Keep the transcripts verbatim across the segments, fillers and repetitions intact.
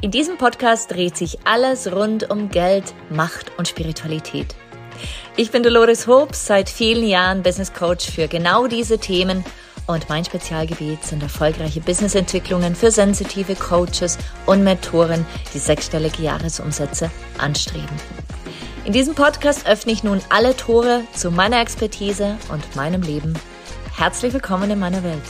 In diesem Podcast dreht sich alles rund um Geld, Macht und Spiritualität. Ich bin Dolores Hobbs, seit vielen Jahren Business Coach für genau diese Themen und mein Spezialgebiet sind erfolgreiche Businessentwicklungen für sensitive Coaches und Mentoren, die sechsstellige Jahresumsätze anstreben. In diesem Podcast öffne ich nun alle Tore zu meiner Expertise und meinem Leben. Herzlich willkommen in meiner Welt.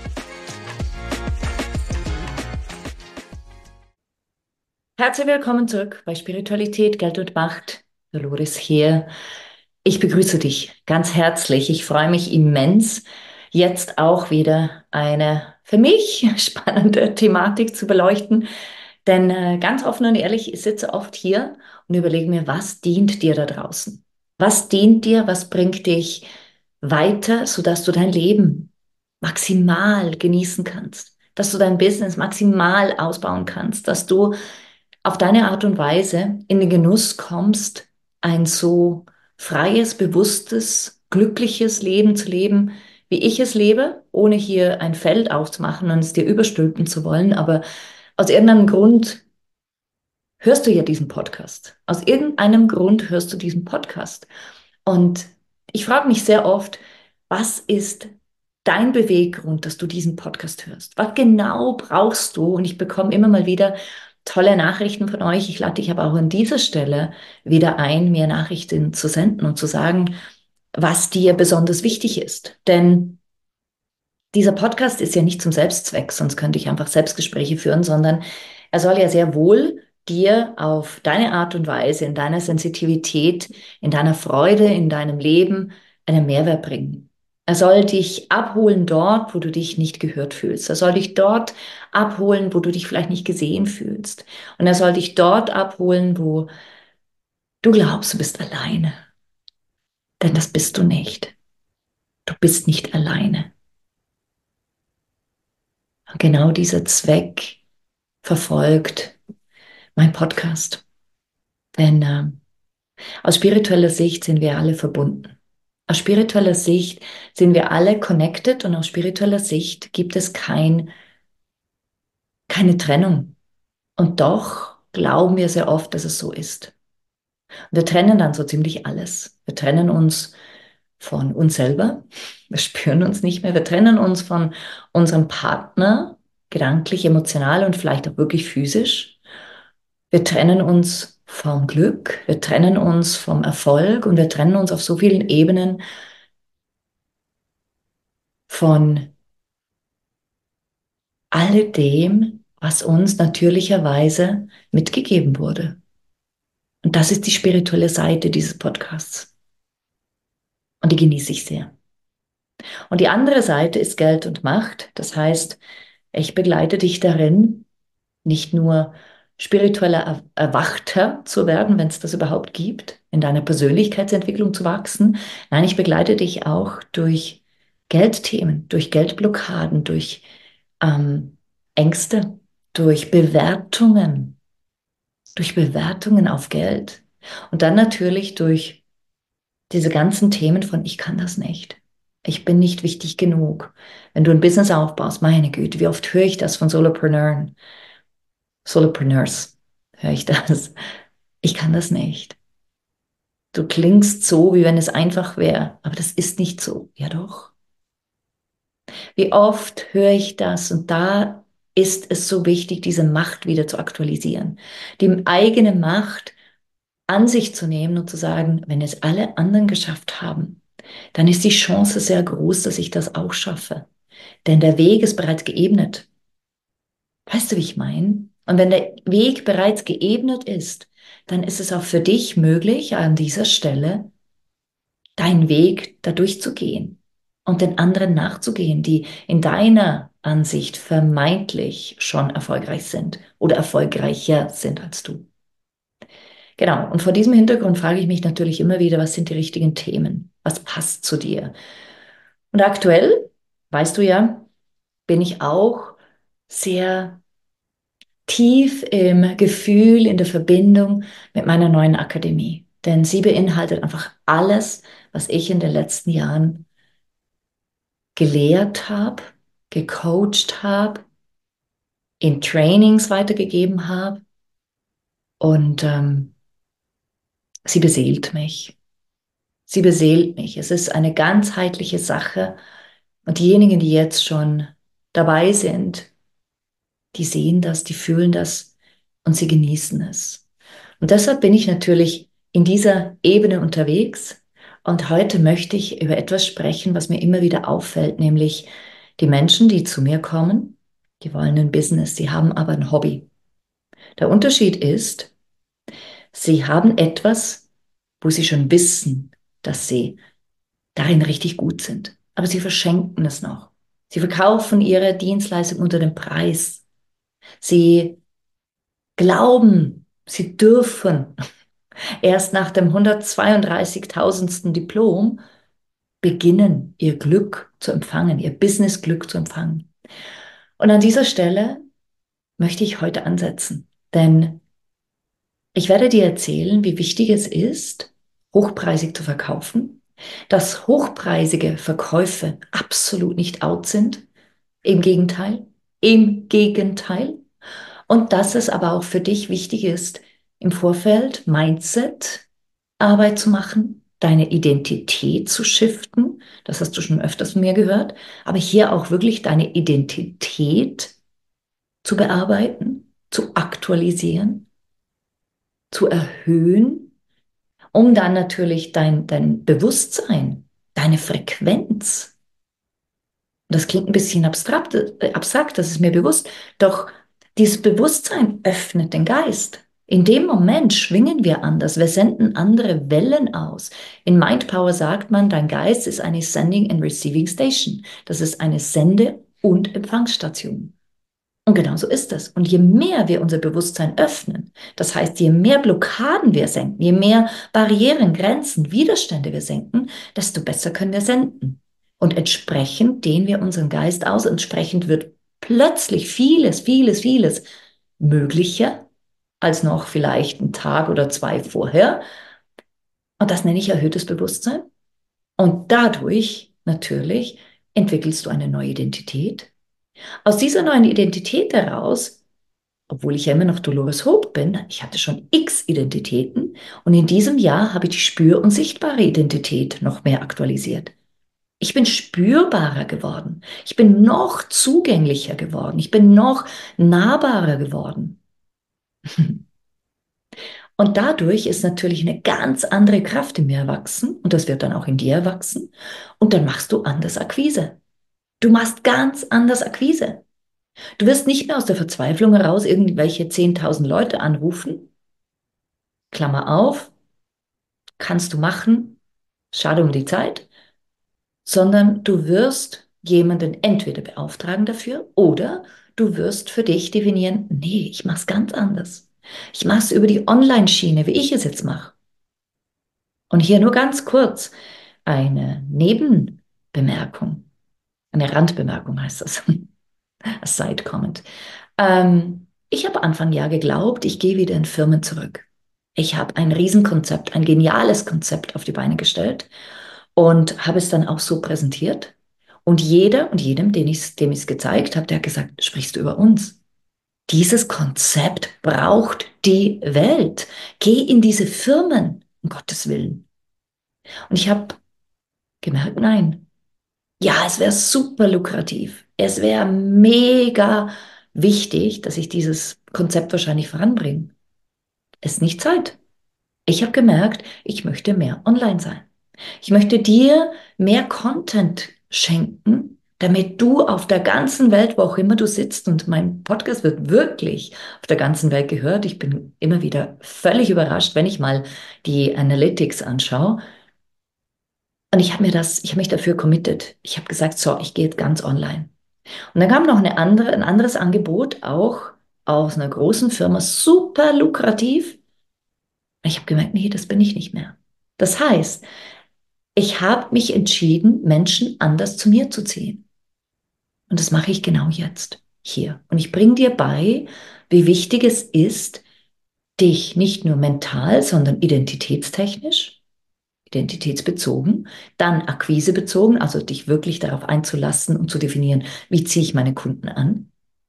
Herzlich willkommen zurück bei Spiritualität, Geld und Macht. Dolores hier. Ich begrüße dich ganz herzlich. Ich freue mich immens, jetzt auch wieder eine für mich spannende Thematik zu beleuchten. Denn äh, ganz offen und ehrlich, ich sitze oft hier und überlege mir, was dient dir da draußen? Was dient dir? Was bringt dich weiter, sodass du dein Leben maximal genießen kannst? Dass du dein Business maximal ausbauen kannst? Dass du auf deine Art und Weise in den Genuss kommst, ein so freies, bewusstes, glückliches Leben zu leben, wie ich es lebe, ohne hier ein Feld aufzumachen und es dir überstülpen zu wollen. Aber aus irgendeinem Grund hörst du ja diesen Podcast. Aus irgendeinem Grund hörst du diesen Podcast. Und ich frage mich sehr oft, was ist dein Beweggrund, dass du diesen Podcast hörst? Was genau brauchst du? Und ich bekomme immer mal wieder tolle Nachrichten von euch. Ich lade dich aber auch an dieser Stelle wieder ein, mir Nachrichten zu senden und zu sagen, was dir besonders wichtig ist. Denn dieser Podcast ist ja nicht zum Selbstzweck, sonst könnte ich einfach Selbstgespräche führen, sondern er soll ja sehr wohl dir auf deine Art und Weise, in deiner Sensitivität, in deiner Freude, in deinem Leben einen Mehrwert bringen. Er soll dich abholen dort, wo du dich nicht gehört fühlst. Er soll dich dort abholen, wo du dich vielleicht nicht gesehen fühlst. Und er soll dich dort abholen, wo du glaubst, du bist alleine. Denn das bist du nicht. Du bist nicht alleine. Und genau dieser Zweck verfolgt mein Podcast. Denn äh, aus spiritueller Sicht sind wir alle verbunden. Aus spiritueller Sicht sind wir alle connected und aus spiritueller Sicht gibt es kein, keine Trennung. Und doch glauben wir sehr oft, dass es so ist. Und wir trennen dann so ziemlich alles. Wir trennen uns von uns selber. Wir spüren uns nicht mehr. Wir trennen uns von unserem Partner, gedanklich, emotional und vielleicht auch wirklich physisch. Wir trennen uns vom Glück, wir trennen uns vom Erfolg und wir trennen uns auf so vielen Ebenen von alledem, was uns natürlicherweise mitgegeben wurde. Und das ist die spirituelle Seite dieses Podcasts. Und die genieße ich sehr. Und die andere Seite ist Geld und Macht. Das heißt, ich begleite dich darin, nicht nur spiritueller Er- Erwachter zu werden, wenn es das überhaupt gibt, in deiner Persönlichkeitsentwicklung zu wachsen. Nein, ich begleite dich auch durch Geldthemen, durch Geldblockaden, durch ähm, Ängste, durch Bewertungen, durch Bewertungen auf Geld und dann natürlich durch diese ganzen Themen von ich kann das nicht. Ich bin nicht wichtig genug. Wenn du ein Business aufbaust, meine Güte, wie oft höre ich das von Solopreneuren? Solopreneurs, höre ich das. Ich kann das nicht. Du klingst so, wie wenn es einfach wäre, aber das ist nicht so. Ja doch. Wie oft höre ich das und da ist es so wichtig, diese Macht wieder zu aktualisieren. Die eigene Macht an sich zu nehmen und zu sagen, wenn es alle anderen geschafft haben, dann ist die Chance sehr groß, dass ich das auch schaffe. Denn der Weg ist bereits geebnet. Weißt du, wie ich meine? Und wenn der Weg bereits geebnet ist, dann ist es auch für dich möglich, an dieser Stelle deinen Weg da durchzugehen und den anderen nachzugehen, die in deiner Ansicht vermeintlich schon erfolgreich sind oder erfolgreicher sind als du. Genau, und vor diesem Hintergrund frage ich mich natürlich immer wieder, was sind die richtigen Themen? Was passt zu dir? Und aktuell, weißt du ja, bin ich auch sehr tief im Gefühl, in der Verbindung mit meiner neuen Akademie. Denn sie beinhaltet einfach alles, was ich in den letzten Jahren gelehrt habe, gecoacht habe, in Trainings weitergegeben habe. Und ähm, sie beseelt mich. Sie beseelt mich. Es ist eine ganzheitliche Sache. Und diejenigen, die jetzt schon dabei sind, die sehen das, die fühlen das und sie genießen es. Und deshalb bin ich natürlich in dieser Ebene unterwegs. Und heute möchte ich über etwas sprechen, was mir immer wieder auffällt, nämlich die Menschen, die zu mir kommen, die wollen ein Business, sie haben aber ein Hobby. Der Unterschied ist, sie haben etwas, wo sie schon wissen, dass sie darin richtig gut sind. Aber sie verschenken es noch. Sie verkaufen ihre Dienstleistung unter dem Preis. Sie glauben, sie dürfen erst nach dem hundertzweiunddreißigtausendsten Diplom beginnen, ihr Glück zu empfangen, ihr Business-Glück zu empfangen. Und an dieser Stelle möchte ich heute ansetzen, denn ich werde dir erzählen, wie wichtig es ist, hochpreisig zu verkaufen, dass hochpreisige Verkäufe absolut nicht out sind, im Gegenteil, im Gegenteil, und dass es aber auch für dich wichtig ist, im Vorfeld Mindset Arbeit zu machen, deine Identität zu shiften, das hast du schon öfters von mir gehört, aber hier auch wirklich deine Identität zu bearbeiten, zu aktualisieren, zu erhöhen, um dann natürlich dein, dein Bewusstsein, deine Frequenz, das klingt ein bisschen abstrakt, äh, abstrakt, das ist mir bewusst, doch dieses Bewusstsein öffnet den Geist. In dem Moment schwingen wir anders, wir senden andere Wellen aus. In Mindpower sagt man, dein Geist ist eine Sending and Receiving Station. Das ist eine Sende- und Empfangsstation. Und genau so ist es. Und je mehr wir unser Bewusstsein öffnen, das heißt, je mehr Blockaden wir senken, je mehr Barrieren, Grenzen, Widerstände wir senken, desto besser können wir senden. Und entsprechend dehnen wir unseren Geist aus. Entsprechend wird plötzlich vieles, vieles, vieles möglicher als noch vielleicht einen Tag oder zwei vorher. Und das nenne ich erhöhtes Bewusstsein. Und dadurch natürlich entwickelst du eine neue Identität. Aus dieser neuen Identität heraus, obwohl ich ja immer noch Dolores Hope bin, ich hatte schon x Identitäten und in diesem Jahr habe ich die spür- und sichtbare Identität noch mehr aktualisiert. Ich bin spürbarer geworden. Ich bin noch zugänglicher geworden. Ich bin noch nahbarer geworden. Und dadurch ist natürlich eine ganz andere Kraft in mir erwachsen und das wird dann auch in dir erwachsen. Und dann machst du anders Akquise. Du machst ganz anders Akquise. Du wirst nicht mehr aus der Verzweiflung heraus irgendwelche zehntausend Leute anrufen. Klammer auf, kannst du machen, schade um die Zeit, sondern du wirst jemanden entweder beauftragen dafür oder du wirst für dich definieren, nee, ich mache es ganz anders. Ich mache es über die Online-Schiene, wie ich es jetzt mache. Und hier nur ganz kurz eine Nebenbemerkung, eine Randbemerkung heißt das, a Side Comment. Ähm, ich habe Anfang Jahr geglaubt, ich gehe wieder in Firmen zurück. Ich habe ein Riesenkonzept, ein geniales Konzept auf die Beine gestellt und habe es dann auch so präsentiert. Und jeder und jedem, den ich's, dem ich es gezeigt habe, der hat gesagt, sprichst du über uns? Dieses Konzept braucht die Welt. Geh in diese Firmen, um Gottes Willen. Und ich habe gemerkt, nein. Ja, es wäre super lukrativ. Es wäre mega wichtig, dass ich dieses Konzept wahrscheinlich voranbringe. Es ist nicht Zeit. Ich habe gemerkt, ich möchte mehr online sein. Ich möchte dir mehr Content schenken, damit du auf der ganzen Welt, wo auch immer du sitzt, und mein Podcast wird wirklich auf der ganzen Welt gehört. Ich bin immer wieder völlig überrascht, wenn ich mal die Analytics anschaue. Und ich habe mir das, ich habe mich dafür committed. Ich habe gesagt, so, ich gehe jetzt ganz online. Und dann kam noch eine andere, ein anderes Angebot, auch aus einer großen Firma, super lukrativ. Ich habe gemerkt, nee, das bin ich nicht mehr. Das heißt, ich habe mich entschieden, Menschen anders zu mir zu ziehen. Und das mache ich genau jetzt, hier. Und ich bringe dir bei, wie wichtig es ist, dich nicht nur mental, sondern identitätstechnisch, identitätsbezogen, dann akquisebezogen, also dich wirklich darauf einzulassen und zu definieren, wie ziehe ich meine Kunden an,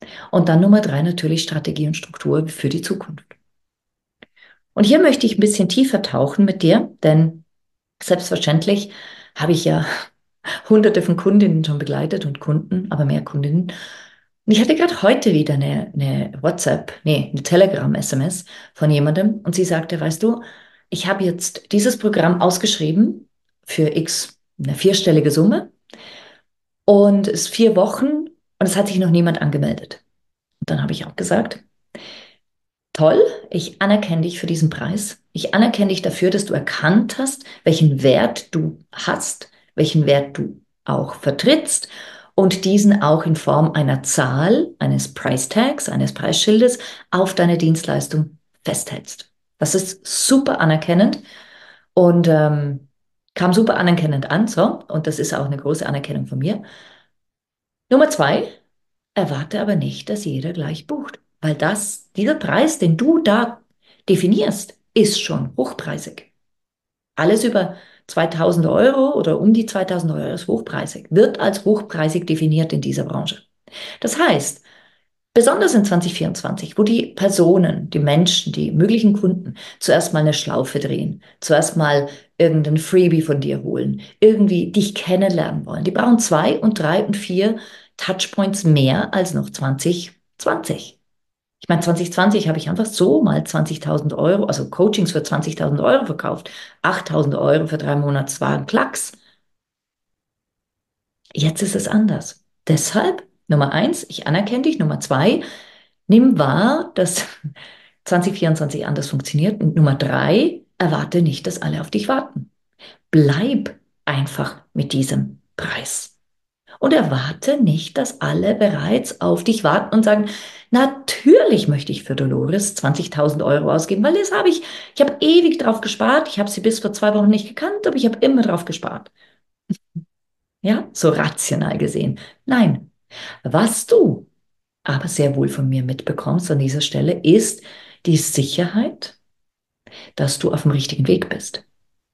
Und dann Nummer drei natürlich Strategie und Struktur für die Zukunft. Und hier möchte ich ein bisschen tiefer tauchen mit dir, denn selbstverständlich habe ich ja hunderte von Kundinnen schon begleitet und Kunden, aber mehr Kundinnen. Und ich hatte gerade heute wieder eine, eine WhatsApp, nee, eine Telegram-S M S von jemandem und sie sagte, weißt du, ich habe jetzt dieses Programm ausgeschrieben für X, eine vierstellige Summe und es ist vier Wochen und es hat sich noch niemand angemeldet. Und dann habe ich auch gesagt, toll, ich anerkenne dich für diesen Preis. Ich anerkenne dich dafür, dass du erkannt hast, welchen Wert du hast, welchen Wert du auch vertrittst und diesen auch in Form einer Zahl, eines Price Tags, eines Preisschildes auf deine Dienstleistung festhältst. Das ist super anerkennend und ähm, kam super anerkennend an, so, und das ist auch eine große Anerkennung von mir. Nummer zwei, erwarte aber nicht, dass jeder gleich bucht, weil das, dieser Preis, den du da definierst, ist schon hochpreisig. Alles über zweitausend Euro oder um die zweitausend Euro ist hochpreisig, wird als hochpreisig definiert in dieser Branche. Das heißt, besonders in zwanzig vierundzwanzig, wo die Personen, die Menschen, die möglichen Kunden zuerst mal eine Schlaufe drehen, zuerst mal irgendein Freebie von dir holen, irgendwie dich kennenlernen wollen. Die brauchen zwei und drei und vier Touchpoints mehr als noch zwanzig zwanzig. Ich meine, zwanzig zwanzig habe ich einfach so mal zwanzigtausend Euro, also Coachings für zwanzigtausend Euro verkauft. achttausend Euro für drei Monate, das war ein Klacks. Jetzt ist es anders. Deshalb, Nummer eins, ich anerkenne dich. Nummer zwei, nimm wahr, dass zwanzig vierundzwanzig anders funktioniert. Und Nummer drei, erwarte nicht, dass alle auf dich warten. Bleib einfach mit diesem Preis. Und erwarte nicht, dass alle bereits auf dich warten und sagen, natürlich möchte ich für Dolores zwanzigtausend Euro ausgeben, weil das habe ich, ich habe ewig drauf gespart. Ich habe sie bis vor zwei Wochen nicht gekannt, aber ich habe immer drauf gespart. Ja, so rational gesehen. Nein, was du aber sehr wohl von mir mitbekommst an dieser Stelle, ist die Sicherheit, dass du auf dem richtigen Weg bist.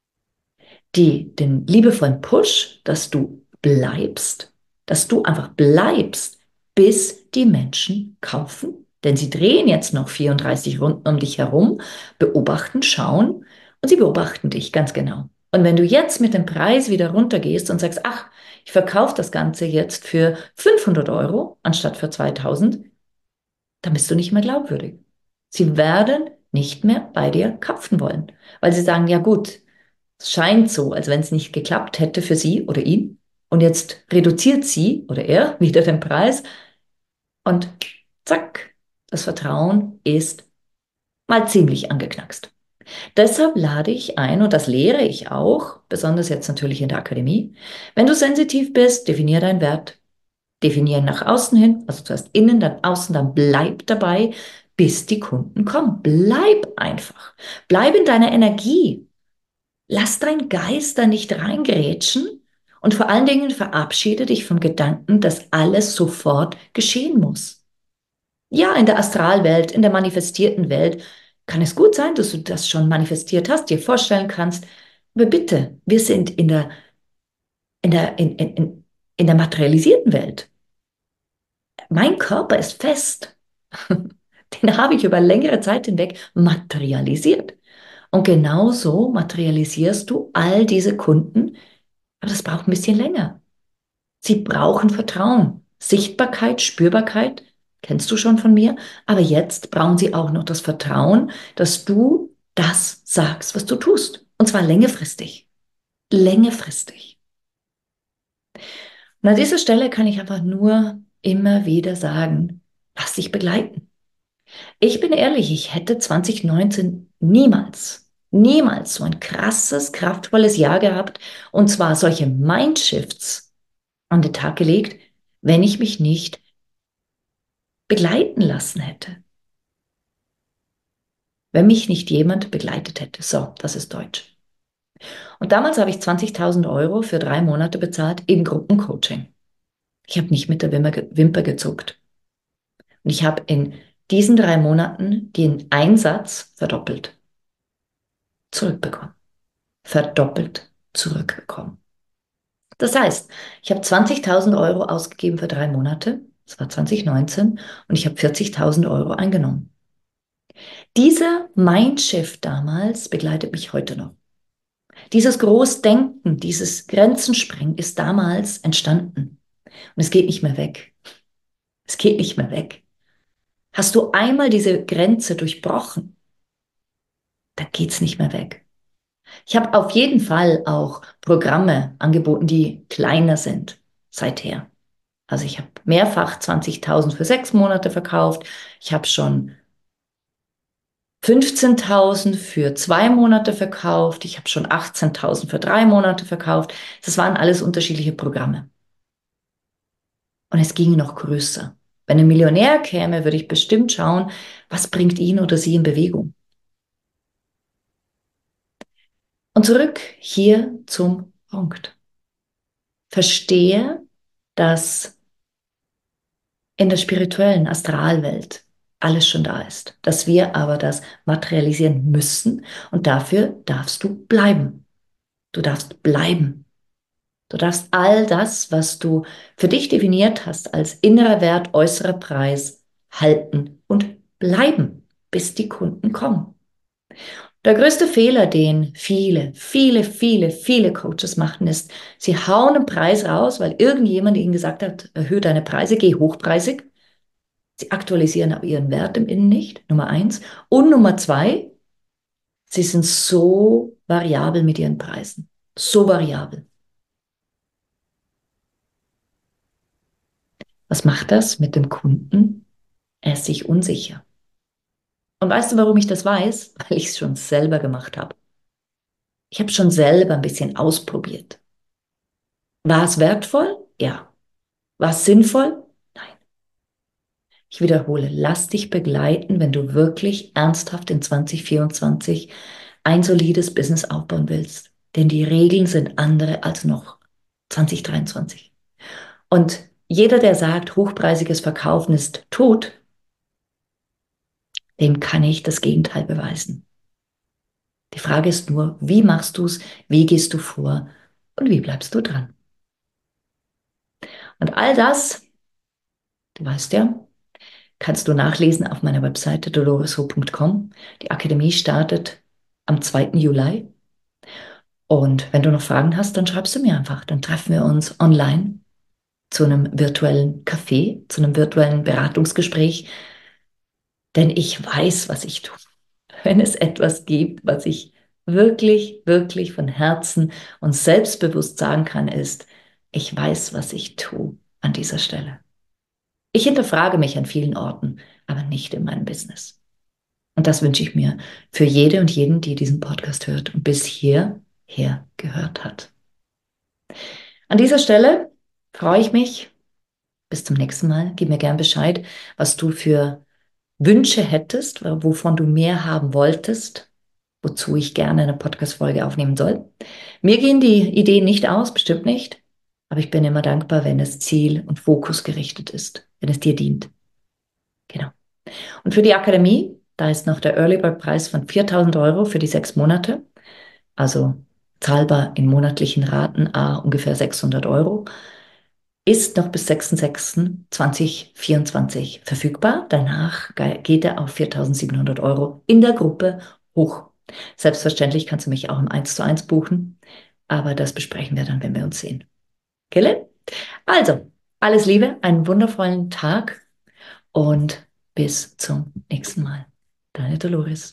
Die, den liebevollen Push, dass du bleibst, dass du einfach bleibst, bis die Menschen kaufen. Denn sie drehen jetzt noch vierunddreißig Runden um dich herum, beobachten, schauen und sie beobachten dich ganz genau. Und wenn du jetzt mit dem Preis wieder runtergehst und sagst, ach, ich verkaufe das Ganze jetzt für fünfhundert Euro anstatt für zweitausend, dann bist du nicht mehr glaubwürdig. Sie werden nicht mehr bei dir kaufen wollen, weil sie sagen, ja gut, es scheint so, als wenn es nicht geklappt hätte für sie oder ihn. Und jetzt reduziert sie oder er wieder den Preis und zack, das Vertrauen ist mal ziemlich angeknackst. Deshalb lade ich ein, und das lehre ich auch, besonders jetzt natürlich in der Akademie, wenn du sensitiv bist, definier deinen Wert, definier ihn nach außen hin, also zuerst innen, dann außen, dann bleib dabei, bis die Kunden kommen. Bleib einfach. Bleib in deiner Energie. Lass dein Geist da nicht reingrätschen und vor allen Dingen verabschiede dich vom Gedanken, dass alles sofort geschehen muss. Ja, in der Astralwelt, in der manifestierten Welt kann es gut sein, dass du das schon manifestiert hast, dir vorstellen kannst. Aber bitte, wir sind in der, in der, in, in, in in der materialisierten Welt. Mein Körper ist fest. Den habe ich über längere Zeit hinweg materialisiert. Und genauso materialisierst du all diese Kunden, aber das braucht ein bisschen länger. Sie brauchen Vertrauen, Sichtbarkeit, Spürbarkeit, kennst du schon von mir, aber jetzt brauchen sie auch noch das Vertrauen, dass du das sagst, was du tust. Und zwar längerfristig. Längerfristig. Und an dieser Stelle kann ich einfach nur immer wieder sagen, lass dich begleiten. Ich bin ehrlich, ich hätte zwanzig neunzehn niemals, niemals so ein krasses, kraftvolles Jahr gehabt und zwar solche Mindshifts an den Tag gelegt, wenn ich mich nicht begleiten lassen hätte. Wenn mich nicht jemand begleitet hätte. So, das ist Deutsch. Und damals habe ich zwanzigtausend Euro für drei Monate bezahlt im Gruppencoaching. Ich habe nicht mit der Wimper, Wimper gezuckt. Und ich habe in diesen drei Monaten den Einsatz verdoppelt zurückbekommen. Verdoppelt zurückbekommen. Das heißt, ich habe zwanzigtausend Euro ausgegeben für drei Monate Das war zwanzig neunzehn und ich habe vierzigtausend Euro eingenommen. Dieser Mindshift damals begleitet mich heute noch. Dieses Großdenken, dieses Grenzensprengen ist damals entstanden und es geht nicht mehr weg. Es geht nicht mehr weg. Hast du einmal diese Grenze durchbrochen, dann geht's nicht mehr weg. Ich habe auf jeden Fall auch Programme angeboten, die kleiner sind seither. Also ich habe mehrfach zwanzigtausend für sechs Monate verkauft. Ich habe schon fünfzehntausend für zwei Monate verkauft. Ich habe schon achtzehntausend für drei Monate verkauft. Das waren alles unterschiedliche Programme. Und es ging noch größer. Wenn ein Millionär käme, würde ich bestimmt schauen, was bringt ihn oder sie in Bewegung. Und zurück hier zum Punkt. Verstehe, dass in der spirituellen Astralwelt alles schon da ist, dass wir aber das materialisieren müssen und dafür darfst du bleiben. Du darfst bleiben. Du darfst all das, was du für dich definiert hast als innerer Wert, äußerer Preis, halten und bleiben, bis die Kunden kommen. Der größte Fehler, den viele, viele, viele, viele Coaches machen, ist, sie hauen einen Preis raus, weil irgendjemand ihnen gesagt hat, erhöhe deine Preise, geh hochpreisig. Sie aktualisieren aber ihren Wert im Innen nicht, Nummer eins. Und Nummer zwei, sie sind so variabel mit ihren Preisen. So variabel. Was macht das mit dem Kunden? Er ist sich unsicher. Und weißt du, warum ich das weiß? Weil ich es schon selber gemacht habe. Ich habe schon selber ein bisschen ausprobiert. War es wertvoll? Ja. War es sinnvoll? Nein. Ich wiederhole, lass dich begleiten, wenn du wirklich ernsthaft in zwanzig vierundzwanzig ein solides Business aufbauen willst. Denn die Regeln sind andere als noch zwanzig dreiundzwanzig. Und jeder, der sagt, hochpreisiges Verkaufen ist tot, dem kann ich das Gegenteil beweisen. Die Frage ist nur, wie machst du es, wie gehst du vor und wie bleibst du dran? Und all das, du weißt ja, kannst du nachlesen auf meiner Webseite dolores ho punkt com. Die Akademie startet am zweiten Juli. Und wenn du noch Fragen hast, dann schreibst du mir einfach. Dann treffen wir uns online zu einem virtuellen Café, zu einem virtuellen Beratungsgespräch. Denn ich weiß, was ich tue. Wenn es etwas gibt, was ich wirklich, wirklich von Herzen und selbstbewusst sagen kann, ist, ich weiß, was ich tue an dieser Stelle. Ich hinterfrage mich an vielen Orten, aber nicht in meinem Business. Und das wünsche ich mir für jede und jeden, die diesen Podcast hört und bis hierher gehört hat. An dieser Stelle freue ich mich. Bis zum nächsten Mal. Gib mir gern Bescheid, was du für Wünsche hättest, wovon du mehr haben wolltest, wozu ich gerne eine Podcast-Folge aufnehmen soll. Mir gehen die Ideen nicht aus, bestimmt nicht. Aber ich bin immer dankbar, wenn es ziel- und fokusgerichtet ist, wenn es dir dient. Genau. Und für die Akademie, da ist noch der Early Bird Preis von viertausend Euro für die sechs Monate. Also zahlbar in monatlichen Raten, a ungefähr sechshundert Euro. Ist noch bis sechsten sechsten zweitausendvierundzwanzig verfügbar. Danach geht er auf viertausendsiebenhundert Euro in der Gruppe hoch. Selbstverständlich kannst du mich auch im eins zu eins buchen, aber das besprechen wir dann, wenn wir uns sehen. Kille? Also, alles Liebe, einen wundervollen Tag und bis zum nächsten Mal. Deine Dolores.